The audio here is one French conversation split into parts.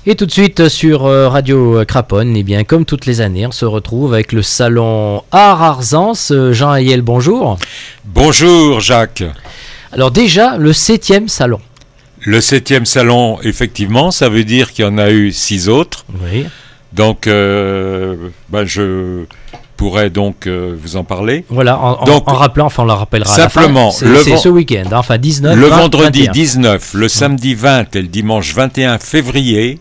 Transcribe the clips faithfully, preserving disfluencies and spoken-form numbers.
Et tout de suite sur Radio Craponne, eh bien, comme toutes les années, on se retrouve avec le salon Art Arzance. Jean Hayel, bonjour. Bonjour Jacques. Alors déjà, le septième salon. Le septième salon, effectivement, ça veut dire qu'il y en a eu six autres. Oui. Donc, euh, ben je pourrais donc euh, vous en parler. Voilà, en, donc, en, en rappelant, enfin on le rappellera simplement, à la fin, c'est, le c'est ven- ce week-end, hein, enfin dix-neuf, le vingt, vendredi vingt et un. dix-neuf, le samedi vingt et le dimanche vingt et un février,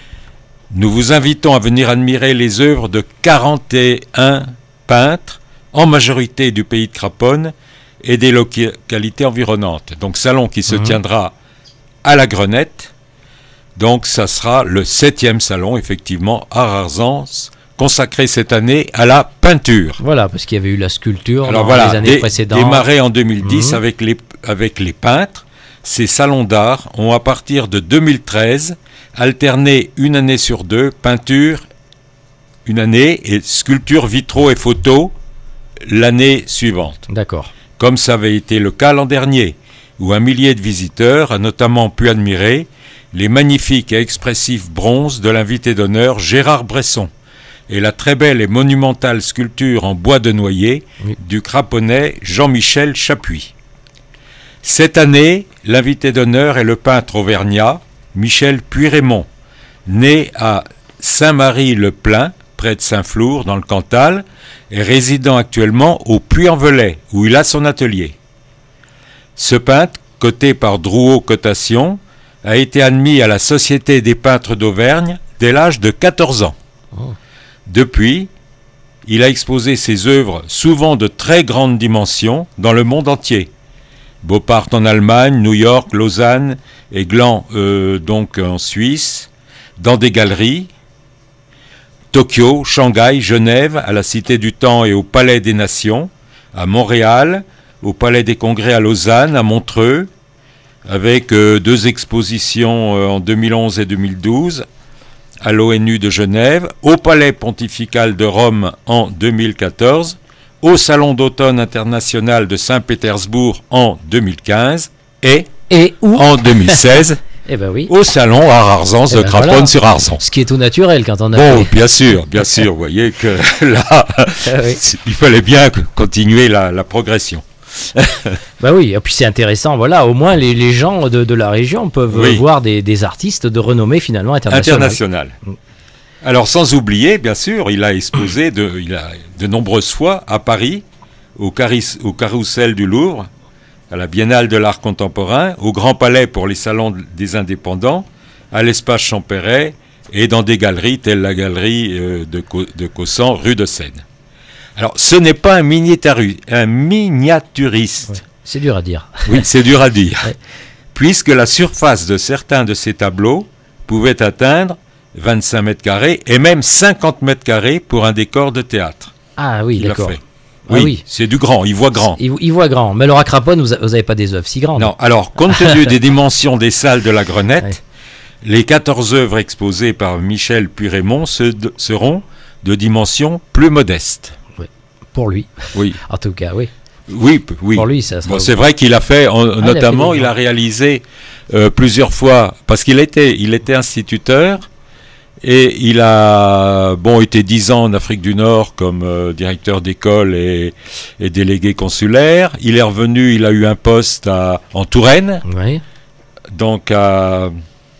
nous vous invitons à venir admirer les œuvres de quarante et un peintres, en majorité du pays de Craponne et des localités environnantes. Donc salon qui se Mmh. tiendra à la Grenette. Donc ça sera le septième salon, effectivement, Art Arzance, consacré cette année à la peinture. Voilà, parce qu'il y avait eu la sculpture Alors dans voilà, les années dé- précédentes. démarré en deux mille dix Mhm. avec, les, avec les peintres, ces salons d'art ont à partir de deux mille treize alterné une année sur deux, peinture une année et sculpture, vitraux et photos l'année suivante. D'accord. Comme ça avait été le cas l'an dernier, où un millier de visiteurs a notamment pu admirer les magnifiques et expressifs bronzes de l'invité d'honneur Gérard Bresson et la très belle et monumentale sculpture en bois de noyer Oui. du Craponais Jean-Michel Chapuis. Cette année, l'invité d'honneur est le peintre auvergnat Michel Puyraymond, né à Saint-Marie-le-Plain, près de Saint-Flour, dans le Cantal, et résidant actuellement au Puy-en-Velay, où il a son atelier. Ce peintre, coté par Drouot Cotation, a été admis à la Société des peintres d'Auvergne dès l'âge de quatorze ans. Oh. Depuis, il a exposé ses œuvres, souvent de très grandes dimensions, dans le monde entier. Beaupart en Allemagne, New York, Lausanne et Gland, euh, donc en Suisse, dans des galeries, Tokyo, Shanghai, Genève, à la Cité du Temps et au Palais des Nations, à Montréal, au Palais des Congrès à Lausanne, à Montreux, avec euh, deux expositions euh, en deux mille onze et deux mille douze, à l'O N U de Genève, au Palais pontifical de Rome en deux mille quatorze, au Salon d'automne international de Saint-Pétersbourg en deux mille quinze et, Et où en deux mille seize, Eh ben oui. au Salon Art Arzance Eh de ben Craponne-sur-Arzon. Ce qui est tout naturel quand on a Bon, fait. bien sûr, bien sûr, vous voyez que là, Ah oui. il fallait bien continuer la, la progression. Bah oui, et puis c'est intéressant, voilà, au moins les, les gens de, de la région peuvent Oui. voir des, des artistes de renommée finalement internationale. International. Alors, sans oublier, bien sûr, il a exposé de, il a, de nombreuses fois à Paris, au, caris, au Carrousel du Louvre, à la Biennale de l'Art Contemporain, au Grand Palais pour les salons des indépendants, à l'Espace Champéret et dans des galeries telles la galerie euh, de, de Caussan, rue de Seine. Alors, ce n'est pas un, miniaturi- un miniaturiste. Ouais. C'est dur à dire. Oui, c'est dur à dire. Ouais. Puisque la surface de certains de ces tableaux pouvait atteindre vingt-cinq mètres carrés et même cinquante mètres carrés pour un décor de théâtre. Ah oui, Il a d'accord. fait. Ah Oui, oui. c'est du grand, il voit grand. Il, il voit grand. Mais alors à Craponne, vous n'avez pas des œuvres si grandes. Non, alors, compte tenu des dimensions des salles de la Grenette, Ouais. les quatorze œuvres exposées par Michel Puyraymond se- de- seront de dimensions plus modestes. Pour lui, Oui, en tout cas, oui. oui, p- oui. Pour lui, ça sera... Bon, c'est vrai qu'il a fait, en- il a notamment, fait des il a grands. réalisé euh, plusieurs fois, parce qu'il était, il était instituteur, et il a bon, été dix ans en Afrique du Nord comme euh, directeur d'école et, et délégué consulaire. Il est revenu, il a eu un poste à, en Touraine, Oui. donc à-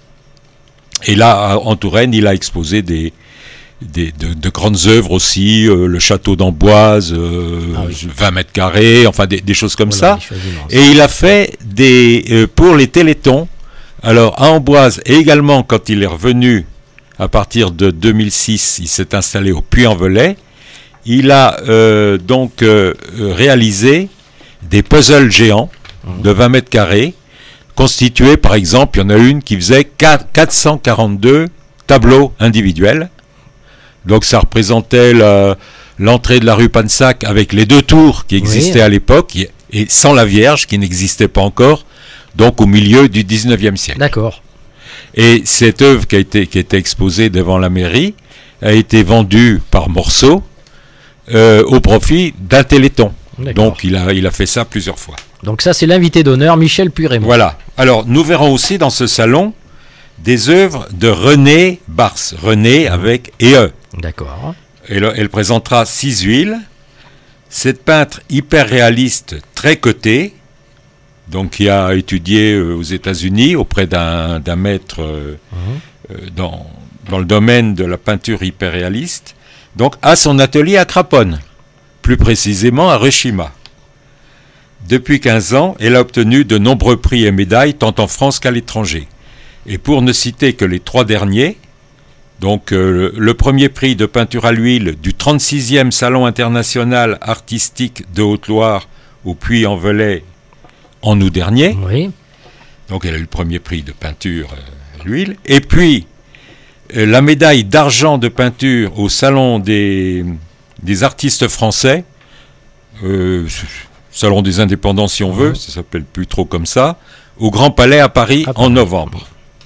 et là, à- en Touraine, il a exposé des, des, de, de grandes œuvres aussi, euh, le château d'Amboise, euh, Ah oui. vingt mètres carrés, enfin des, des choses comme Voilà, ça. des choses immenses. Et il a fait des euh, pour les Télétons. Alors à Amboise et également quand il est revenu à partir de deux mille six, il s'est installé au Puy-en-Velay. Il a euh, donc euh, réalisé des puzzles géants Mhm. de vingt mètres carrés, constitués par exemple, il y en a une qui faisait quatre cent quarante-deux tableaux individuels. Donc ça représentait la- l'entrée de la rue Pansac avec les deux tours qui existaient Oui. à l'époque et et sans la Vierge qui n'existait pas encore, donc au milieu du dix-neuvième siècle. D'accord. Et cette œuvre qui a été, qui était exposée devant la mairie a été vendue par morceaux euh, au profit d'un Téléthon. D'accord. Donc il a, il a fait ça plusieurs fois. Donc ça, c'est l'invité d'honneur, Michel Puyraymond. Voilà. Alors nous verrons aussi dans ce salon des œuvres de René Barse, René avec E E. D'accord. Elle, elle présentera six huiles. Cette peintre hyper réaliste, très cotée, donc qui a étudié euh, aux États-Unis auprès d'un, d'un maître euh, mmh. euh, dans, dans le domaine de la peinture hyper réaliste, donc a son atelier à Craponne, plus précisément à Reshima. Depuis quinze ans, elle a obtenu de nombreux prix et médailles tant en France qu'à l'étranger. Et pour ne citer que les trois derniers, donc euh, le premier prix de peinture à l'huile du trente-sixième Salon international artistique de Haute-Loire au Puy-en-Velay en août dernier. Oui. Donc elle a eu le premier prix de peinture euh, à l'huile. Et puis euh, la médaille d'argent de peinture au Salon des, des artistes français, euh, Salon des indépendants si on veut, ça s'appelle plus trop comme ça, au Grand Palais à Paris ah, en novembre.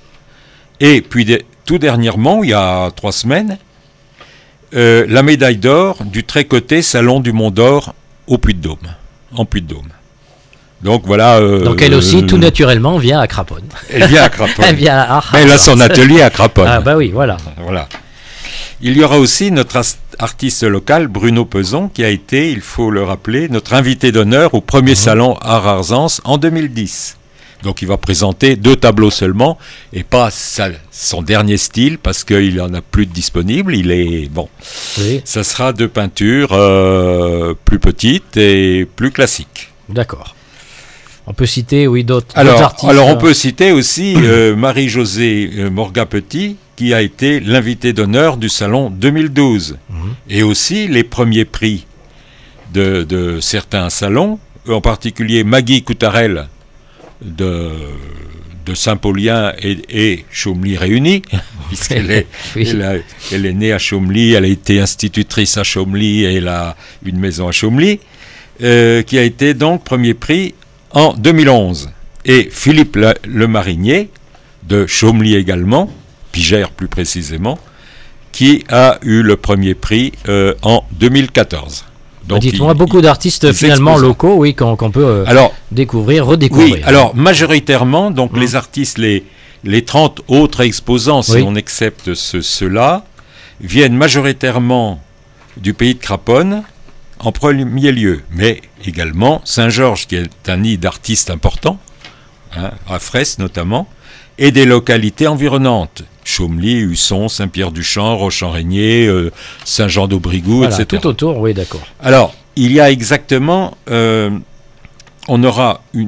Et puis des, tout dernièrement, il y a trois semaines, euh, la médaille d'or du très coté Salon du Mont d'Or au Puy-de-Dôme, en Puy-de-Dôme. Donc voilà. Euh, Donc elle aussi, euh, tout naturellement, vient à Craponne. Elle vient à Craponne. elle vient à Mais elle a son atelier à Craponne. Ah bah oui, voilà. Voilà. Il y aura aussi notre artiste local, Bruno Peson, qui a été, il faut le rappeler, notre invité d'honneur au premier mmh. salon Art Arzance en deux mille dix. Donc il va présenter deux tableaux seulement, et pas sa, son dernier style, parce qu'il n'en a plus de disponible. Il est bon. Oui. Ça sera deux peintures euh, plus petites et plus classiques. D'accord. On peut citer, oui, d'autres, alors, d'autres artistes. Alors on peut citer aussi euh, Marie-Josée euh, Morgat-Petit, qui a été l'invité d'honneur du salon deux mille douze. Mmh. Et aussi les premiers prix de, de certains salons, en particulier Maggie Coutarel, De, de Saint-Paulien et, et Chaumelly réunis, puisqu'elle est, oui. elle, a, elle est née à Chaumelly, elle a été institutrice à Chaumelly et elle a une maison à Chaumelly, euh, qui a été donc premier prix en deux mille onze. Et Philippe Le, Le Marinier, de Chaumelly également, Pigère plus précisément, qui a eu le premier prix euh, en deux mille quatorze. Donc dites-moi, il, beaucoup d'artistes il, finalement locaux, oui, qu'on, qu'on peut euh, alors, découvrir, redécouvrir. Oui, alors majoritairement, donc mmh. les artistes, les, les trente autres exposants, si oui. on accepte ce, ceux-là, viennent majoritairement du pays de Craponne, en premier lieu, mais également Saint-Georges, qui est un nid d'artistes importants, hein, à Fraisse notamment, et des localités environnantes. Chaumelly, Husson, Saint-Pierre-du-Champ, Roche-en-Régnier, euh, Saint-Jean-d'Aubrigout, voilà, et cetera. Tout autour, oui, d'accord. Alors, il y a exactement, euh, on aura une,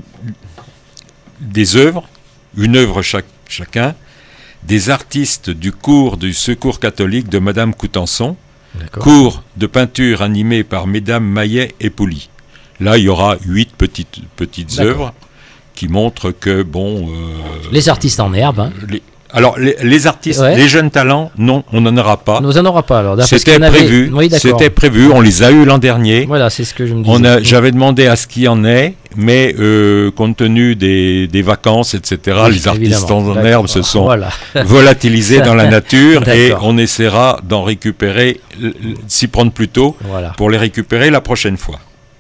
des œuvres, une œuvre chaque, chacun, des artistes du cours du Secours catholique de Madame Coutançon, d'accord. Cours de peinture animé par Mesdames Maillet et Pouli. Là, il y aura huit petites, petites œuvres qui montrent que, bon... Euh, les artistes en herbe, hein. Les, Alors, les, les artistes, ouais. les jeunes talents, non, on n'en aura pas. On n'en aura pas, alors. C'était prévu, avait... oui, c'était prévu, on les a eus l'an dernier. Voilà, c'est ce que je me disais. On a, j'avais demandé à ce qu'il y en ait, mais euh, compte tenu des, des vacances, et cetera, oui, les artistes en d'accord. herbe se sont voilà. volatilisés dans la nature et on essaiera d'en récupérer, s'y prendre plus tôt, voilà. pour les récupérer la prochaine fois.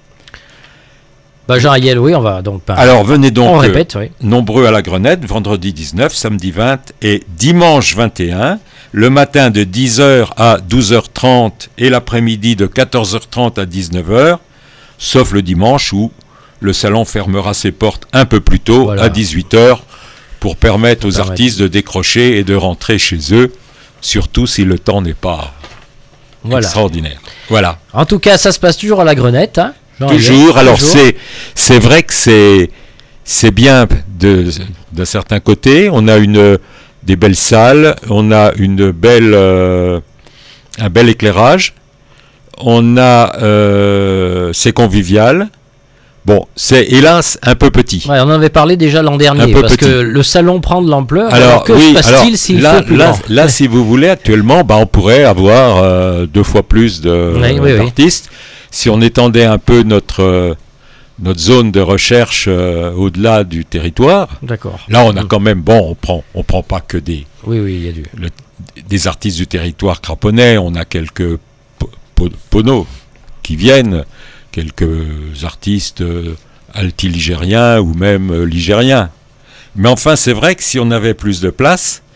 Bah Jean Ayel, oui, on va donc pas. Alors venez donc on répète, euh, oui. nombreux à la Grenette, vendredi dix-neuf, samedi vingt et dimanche vingt et un, le matin de dix heures à douze heures trente et l'après-midi de quatorze heures trente à dix-neuf heures, sauf le dimanche où le salon fermera ses portes un peu plus tôt, voilà. à dix-huit heures, pour permettre pour aux permettre. artistes de décrocher et de rentrer chez eux, surtout si le temps n'est pas voilà. extraordinaire. Voilà. En tout cas, ça se passe toujours à la Grenette, hein. Jean toujours, alors toujours. c'est c'est vrai que c'est c'est bien de d'un certain côté, on a une des belles salles, on a une belle euh, un bel éclairage, on a euh, c'est convivial. Bon, c'est hélas un peu petit. Ouais, on en avait parlé déjà l'an dernier parce petit. que le salon prend de l'ampleur. Alors, alors que oui, se passe-t-il alors, s'il là, faut plus là, grand là, si vous voulez, actuellement, bah, on pourrait avoir euh, deux fois plus de oui, oui, d'artistes. Oui. Si on étendait un peu notre, euh, notre zone de recherche euh, au-delà du territoire, d'accord. Là on a quand même, bon, on prend, on prend pas que des, oui, oui, il y a du... le, des artistes du territoire craponnais, on a quelques po, po, ponos qui viennent, quelques artistes euh, alti-ligériens ou même euh, ligériens. Mais enfin, c'est vrai que si on avait plus de place,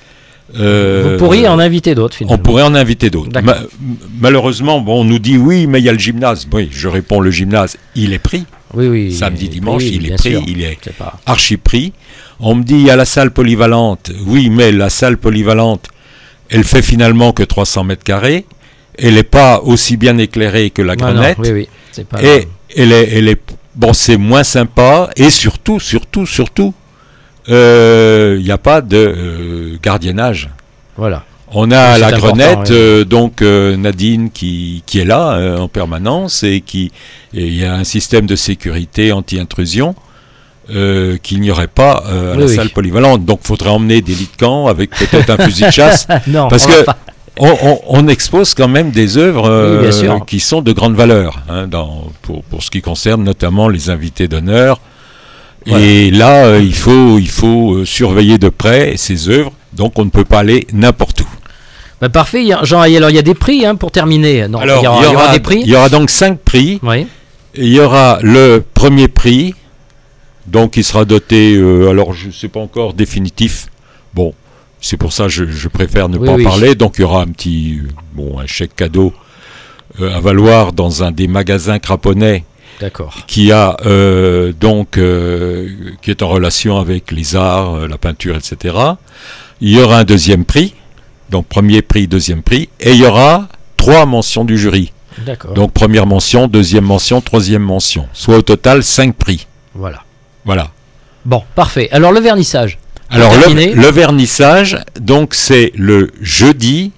Euh, Vous pourriez en inviter d'autres, finalement. On pourrait en inviter d'autres. Ma- malheureusement, bon, on nous dit oui, mais il y a le gymnase. Oui, je réponds, le gymnase, il est pris. Oui, oui. Samedi, dimanche, oui, il est bien pris, sûr. il est C'est pas... archi pris. On me dit, il y a la salle polyvalente. Oui, mais la salle polyvalente, elle fait finalement que trois cents mètres carrés. Elle n'est pas aussi bien éclairée que la Non, non, Grenette. oui, oui. C'est pas... Et elle est, elle est, bon, c'est moins sympa. Et surtout, surtout, surtout, il euh, n'y a pas de euh, gardiennage. Voilà. On a C'est la important, Grenette, oui. euh, donc euh, Nadine qui, qui est là euh, en permanence et qui et il y a un système de sécurité anti-intrusion euh, qu'il n'y aurait pas euh, à Oui, la oui. salle polyvalente. Donc il faudrait emmener des lits de camp avec peut-être un fusil de chasse. non, Parce on va que pas. on, on, on expose quand même des œuvres euh, Oui, bien sûr. qui sont de grande valeur hein, dans, pour, pour ce qui concerne notamment les invités d'honneur. Voilà. Et là, euh, il faut, il faut euh, surveiller de près ces œuvres. Donc on ne peut pas aller n'importe où. Bah, parfait, il y a- Jean, alors il y a des prix hein, pour terminer. Non, Alors, il y aura, il y aura des prix. il y aura donc cinq prix. Oui. Il y aura le premier prix, donc il sera doté, euh, alors je ne sais pas encore définitif. Bon, c'est pour ça que je, je préfère ne Oui, pas oui. en parler. Donc il y aura un petit, euh, bon, un chèque cadeau euh, à valoir dans un des magasins Craponais D'accord. qui a euh, donc euh, qui est en relation avec les arts, euh, la peinture, et cetera. Il y aura un deuxième prix, donc premier prix, deuxième prix, et il y aura trois mentions du jury. D'accord. Donc première mention, deuxième mention, troisième mention, soit au total cinq prix. Voilà. Voilà. Bon, parfait. Alors le vernissage. Pour Alors terminer. le, le vernissage, donc c'est le jeudi.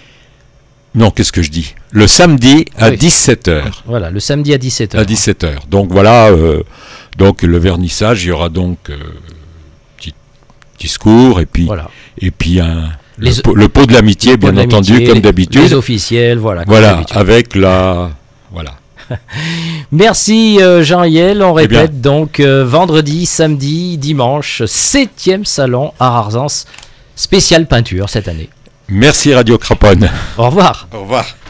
Non, qu'est-ce que je dis? Le samedi à Oui. dix-sept heures. Voilà, le samedi à dix-sept heures. À dix-sept heures. Donc voilà, euh, donc le vernissage, il y aura donc euh, petit discours et puis Voilà. et puis un Les- le, pot, le pot de l'amitié, Le pot bien de entendu, l'amitié, comme les- d'habitude. Les officiels, voilà. comme Voilà, d'habitude. avec la voilà. Merci euh, Jean-Yel. On Eh bien. répète donc euh, vendredi, samedi, dimanche, septième salon à Arzens, spécial peinture cette année. Merci Radio Craponne. Au revoir. Au revoir.